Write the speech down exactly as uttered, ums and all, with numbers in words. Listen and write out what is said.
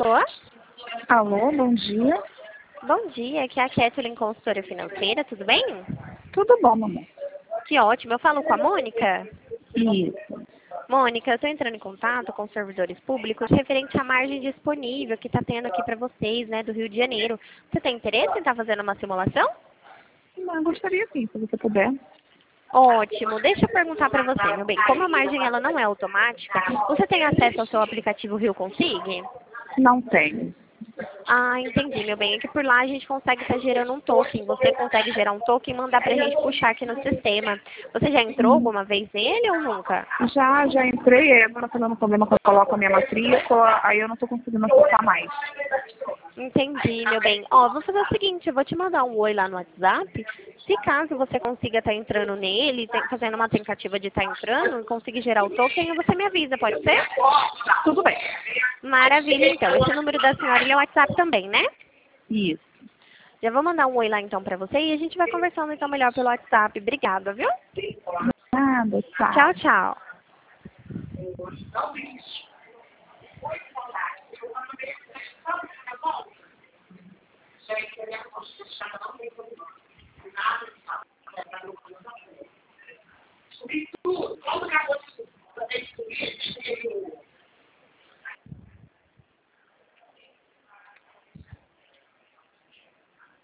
Alô? Alô, bom dia. Bom dia, aqui é a Kathleen, consultora financeira, tudo bem? Tudo bom, mamãe? Que ótimo, eu falo com a Mônica? Isso. Mônica, eu estou entrando em contato com os servidores públicos referente à margem disponível que está tendo aqui para vocês, né, do Rio de Janeiro. Você tem interesse em estar fazendo uma simulação? Não, gostaria sim, se você puder. Ótimo, deixa eu perguntar para você, meu bem, como a margem ela não é automática, você tem acesso ao seu aplicativo Rio Consig? Não tenho. Ah, entendi, meu bem. É que por lá a gente consegue estar gerando um token. Você consegue gerar um token e mandar pra gente puxar aqui no sistema. Você já entrou Hum. alguma vez nele ou nunca? Já, já entrei, aí agora tá dando problema quando eu coloco a minha matrícula, aí eu não tô conseguindo acessar mais. Entendi, meu bem. Ó, vou fazer o seguinte, eu vou te mandar um oi lá no WhatsApp. Se caso você consiga estar entrando nele, tem- fazendo uma tentativa de estar entrando e conseguir gerar o token, você me avisa, pode ser? Tudo bem. Maravilha, então. Esse número da senhora ele é o WhatsApp também, né? Isso. Já vou mandar um oi lá então pra você e a gente vai conversando então melhor pelo WhatsApp. Obrigada, viu? Nada, Tchau, tchau. tchau.